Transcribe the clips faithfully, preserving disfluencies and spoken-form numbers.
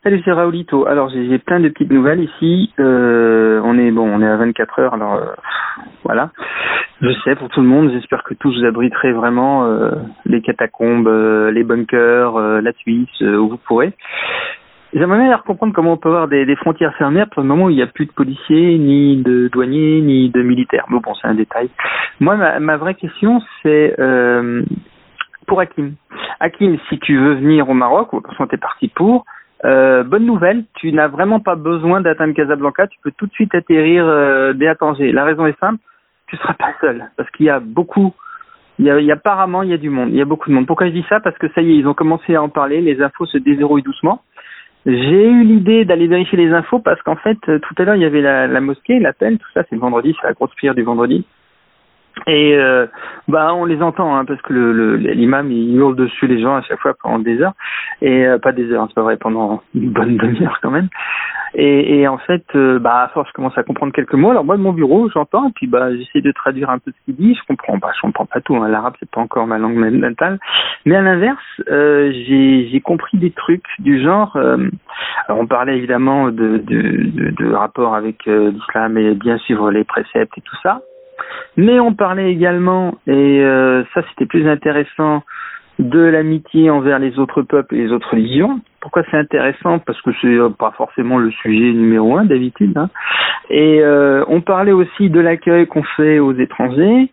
Salut, c'est Raoulito. Alors j'ai, j'ai plein de petites nouvelles ici. Euh, on est bon, on est à vingt-quatre heures. Alors euh, voilà. Je sais pour tout le monde. J'espère que tous vous abriterez vraiment euh, les catacombes, euh, les bunkers, euh, la Suisse, euh, où vous pourrez. J'aimerais bien comprendre comment on peut avoir des, des frontières fermées pour le moment où il n'y a plus de policiers, ni de douaniers, ni de militaires. Mais bon, c'est un détail. Moi, ma, ma vraie question, c'est euh, pour Hakim. Hakim, si tu veux venir au Maroc, ou de toute façon t'es parti pour. Euh, bonne nouvelle, tu n'as vraiment pas besoin d'atteindre Casablanca, tu peux tout de suite atterrir euh, dès à Tanger. La raison est simple, tu seras pas seul, parce qu'il y a beaucoup, il y a, il y a apparemment il y a du monde, il y a beaucoup de monde. Pourquoi je dis ça? Parce que ça y est, ils ont commencé à en parler, les infos se déverrouillent doucement. J'ai eu l'idée d'aller vérifier les infos parce qu'en fait, tout à l'heure il y avait la, la mosquée, l'appel, tout ça, c'est le vendredi, c'est la grosse prière du vendredi. Et euh, bah on les entend hein, parce que le, le l'imam il hurle dessus les gens à chaque fois pendant des heures et euh, pas des heures, hein, c'est pas vrai, pendant une bonne demi-heure quand même. Et, et en fait, euh, bah à force je commence à comprendre quelques mots. Alors moi de mon bureau j'entends et puis bah j'essaie de traduire un peu ce qu'il dit. Je comprends, bah je comprends pas tout. Hein, l'arabe c'est pas encore ma langue natale. Mais à l'inverse, euh, j'ai j'ai compris des trucs du genre. Euh, alors on parlait évidemment de de de, de rapport avec euh, l'islam et bien suivre les préceptes et tout ça. Mais on parlait également, et euh, ça c'était plus intéressant, de l'amitié envers les autres peuples et les autres religions. Pourquoi c'est intéressant? Parce que c'est pas forcément le sujet numéro un d'habitude. Hein. Et euh, on parlait aussi de l'accueil qu'on fait aux étrangers.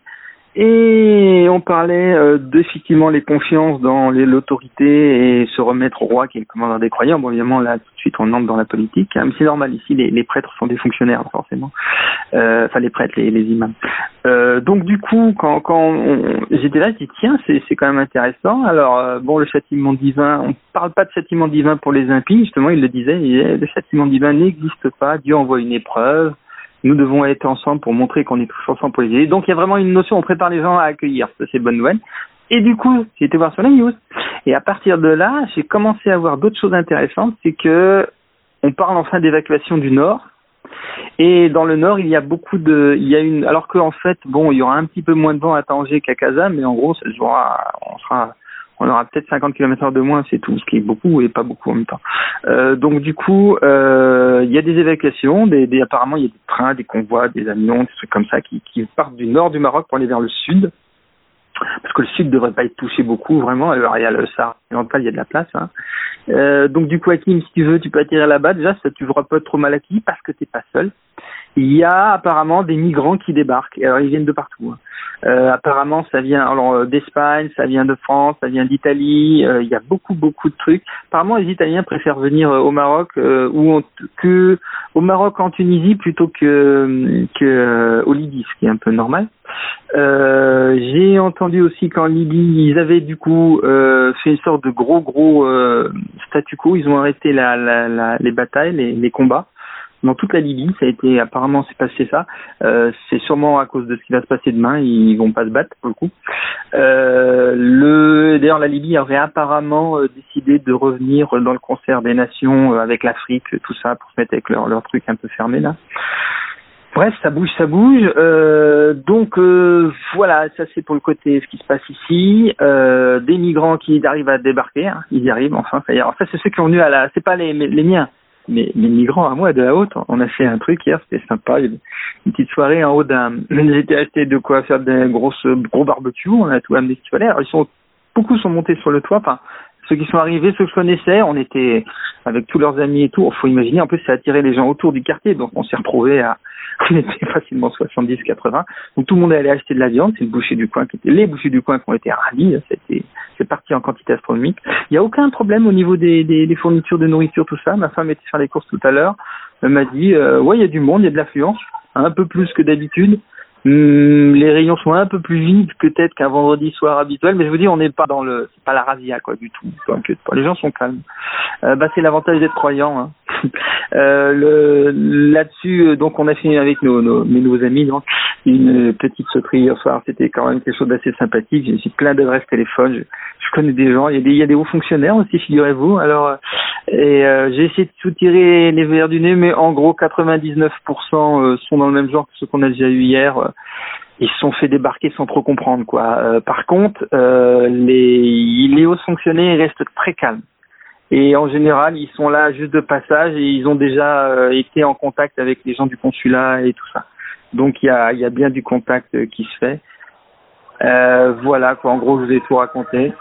Et on parlait euh, d'effectivement les confiances dans les, l'autorité et se remettre au roi qui est le commandant des croyants. Bon, évidemment, là, tout de suite, on entre dans la politique. Hein, mais c'est normal, ici, les, les prêtres sont des fonctionnaires, forcément. Euh, enfin, les prêtres, les, les imams. Euh, donc, du coup, quand, quand on, j'étais là, je dis, tiens, c'est, c'est quand même intéressant. Alors, euh, bon, le châtiment divin, on parle pas de châtiment divin pour les impies. Justement, il le disait, il disait, le châtiment divin n'existe pas. Dieu envoie une épreuve. Nous devons être ensemble pour montrer qu'on est tous ensemble pour les aider. Donc il y a vraiment une notion, on prépare les gens à accueillir. Ça c'est bonne nouvelle. Et du coup, j'ai été voir sur la news. Et à partir de là, j'ai commencé à voir d'autres choses intéressantes. C'est que on parle enfin d'évacuation du Nord. Et dans le Nord, il y a beaucoup de, il y a une, alors qu'en fait, bon, il y aura un petit peu moins de vent à Tanger qu'à Casa, mais en gros, ça se jouera, on sera, on aura peut-être cinquante kilomètres heure de moins, c'est tout, ce qui est beaucoup et pas beaucoup en même temps. Euh, donc du coup, euh, il y a des évacuations, des, des, apparemment il y a des trains, des convois, des avions, des trucs comme ça qui, qui partent du nord du Maroc pour aller vers le sud, parce que le sud ne devrait pas être touché beaucoup vraiment. Alors il y a le Sahara oriental, il y a de la place. Hein. Euh, donc du coup, Hakim, si tu veux, tu peux atterrir là-bas. Déjà, ça tu feras pas trop mal acquis parce que t'es pas seul. Il y a apparemment des migrants qui débarquent. Alors ils viennent de partout. Hein. Euh, apparemment, ça vient alors euh, d'Espagne, ça vient de France, ça vient d'Italie. Euh, il y a beaucoup, beaucoup de trucs. Apparemment, les Italiens préfèrent venir euh, au Maroc euh, ou en, que au Maroc en Tunisie plutôt que que euh, au Libye, ce qui est un peu normal. Euh, j'ai entendu aussi qu'en Libye, ils avaient du coup euh, fait une sorte de gros, gros euh, statu quo. Ils ont arrêté la, la, la, les batailles, les, les combats. Dans toute la Libye, ça a été, apparemment, c'est passé ça. Euh, c'est sûrement à cause de ce qui va se passer demain. Ils vont pas se battre pour le coup. Euh, le, d'ailleurs, la Libye aurait apparemment euh, décidé de revenir dans le concert des nations euh, avec l'Afrique, tout ça, pour se mettre avec leur leur truc un peu fermé là. Bref, ça bouge, ça bouge. Euh, donc euh, voilà, ça c'est pour le côté ce qui se passe ici. Euh, des migrants qui arrivent à débarquer, hein, ils y arrivent enfin. Ça y est. Alors ça c'est ceux qui ont venu à la, c'est pas les les miens. Mais les migrants à moi de la haute, on a fait un truc hier, c'était sympa, une petite soirée en haut d'un, j'étais acheté de quoi faire des grosses, gros barbecues, on a tout amené ce qu'il fallait. Alors ils sont, beaucoup sont montés sur le toit, enfin, ceux qui sont arrivés, ceux que je connaissais, on était avec tous leurs amis et tout, il faut imaginer, en plus ça attirait les gens autour du quartier, donc on s'est retrouvés à, on était facilement soixante-dix quatre-vingts, donc tout le monde est allé acheter de la viande, c'est le boucher du coin qui était, les bouchers du coin qui ont été ravis, c'était, c'est parti en quantité astronomique. Il n'y a aucun problème au niveau des, des, des fournitures de nourriture, tout ça. Ma femme était faire les courses tout à l'heure. Elle m'a dit, euh, ouais, il y a du monde, il y a de l'affluence, un peu plus que d'habitude. Hum, les rayons sont un peu plus vides peut-être qu'un vendredi soir habituel, mais je vous dis, on n'est pas dans le, c'est pas la razzia quoi du tout. Donc, les gens sont calmes. Euh, bah c'est l'avantage d'être croyant. Hein. Euh, le, là-dessus, donc on a fini avec nos, nos, mes nouveaux amis, donc une petite sauterie hier soir. C'était quand même quelque chose d'assez sympathique. J'ai aussi plein d'adresses téléphone. Je, je connais des gens. Il y a des, il y a des hauts fonctionnaires aussi, figurez-vous. Alors, et euh, j'ai essayé de soutirer les verres du nez, mais en gros, quatre-vingt-dix-neuf pour cent sont dans le même genre que ceux qu'on a déjà eu hier. Ils se sont fait débarquer sans trop comprendre, quoi. Euh, par contre, euh, les, les hauts fonctionnaires restent très calmes. Et en général, ils sont là juste de passage et ils ont déjà euh, été en contact avec les gens du consulat et tout ça. Donc il y a, il y a bien du contact euh, qui se fait. Euh, voilà quoi, en gros je vous ai tout raconté.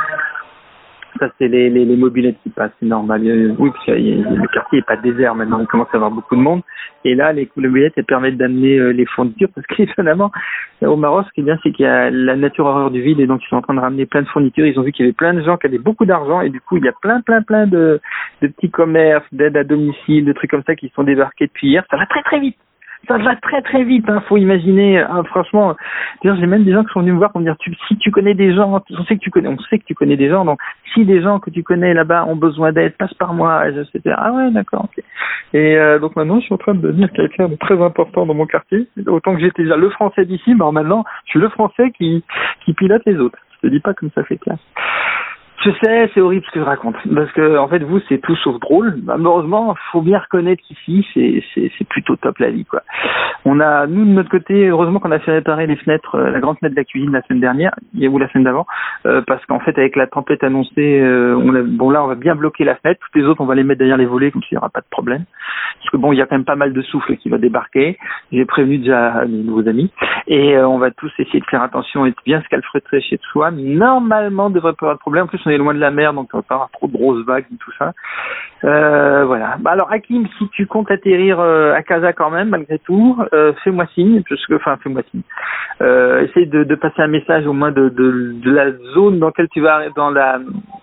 Ça c'est les, les, les mobylettes qui passent, c'est normal. Oui, parce que le quartier n'est pas désert maintenant, il commence à y avoir beaucoup de monde. Et là, les mobylettes elles permettent d'amener euh, les fournitures parce qu'étonnamment, au Maroc, ce qui est bien, c'est qu'il y a la nature horreur du vide et donc ils sont en train de ramener plein de fournitures. Ils ont vu qu'il y avait plein de gens qui avaient beaucoup d'argent et du coup, il y a plein, plein, plein de, de petits commerces, d'aides à domicile, de trucs comme ça qui sont débarqués depuis hier. Ça va très, très vite. Ça va très très vite, hein. Faut imaginer, hein, franchement. D'ailleurs, j'ai même des gens qui sont venus me voir pour me dire, tu, si tu connais des gens, on sait que tu connais, on sait que tu connais des gens, donc si des gens que tu connais là-bas ont besoin d'aide, passe par moi, et je sais faire. Ah ouais, d'accord, ok. Et euh, donc maintenant, je suis en train de devenir quelqu'un de très important dans mon quartier. Autant que j'étais déjà le français d'ici, mais maintenant, je suis le français qui qui pilote les autres. Je te dis pas comme ça fait classe. Je sais, c'est horrible ce que je raconte, parce que en fait vous c'est tout sauf drôle. Malheureusement, faut bien reconnaître qu'ici c'est c'est c'est plutôt top la vie quoi. On a nous de notre côté, heureusement qu'on a fait réparer les fenêtres, euh, la grande fenêtre de la cuisine la semaine dernière, ou la semaine d'avant, euh, parce qu'en fait avec la tempête annoncée, euh, on a, bon là on va bien bloquer la fenêtre, toutes les autres on va les mettre derrière les volets comme s'il n'y aura pas de problème. Parce que bon il y a quand même pas mal de souffle qui va débarquer. J'ai prévenu déjà mes nouveaux amis et euh, on va tous essayer de faire attention et de bien se calfeutrer chez soi. Normalement, on devrait pas avoir de problème. En plus, on est loin de la mer, donc on va pas avoir trop de grosses vagues et tout ça. Euh, voilà. Bah alors, Hakim, si tu comptes atterrir euh, à Casa quand même, malgré tout, euh, fais-moi signe, parce que, enfin, fais-moi signe. Euh, essaye de, de passer un message au moins de, de, de la zone dans laquelle tu vas, dans la,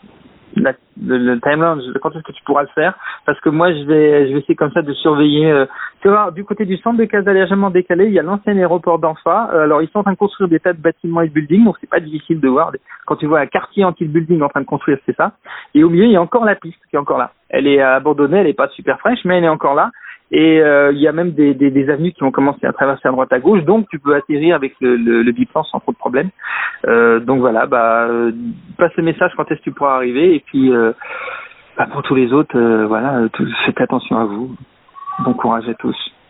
la le, le timeline, quand est-ce que tu pourras le faire, parce que moi je vais je vais essayer comme ça de surveiller. Euh, tu vois, du côté du centre de Casa légèrement décalé, il y a l'ancien aéroport d'Anfa. Euh, alors ils sont en train de construire des tas de bâtiments et de buildings, donc c'est pas difficile de voir. Quand tu vois un quartier entier de building en train de construire, c'est ça. Et au milieu il y a encore la piste qui est encore là. Elle est abandonnée, elle est pas super fraîche, mais elle est encore là. Et euh, il y a même des, des, des avenues qui ont commencé à traverser à droite à gauche, donc tu peux atterrir avec le, le, le biplan sans trop de problème. Euh, donc voilà, bah euh, passe le message quand est-ce que tu pourras arriver, et puis euh, bah, pour tous les autres, euh, voilà, tout, faites attention à vous. Bon courage à tous.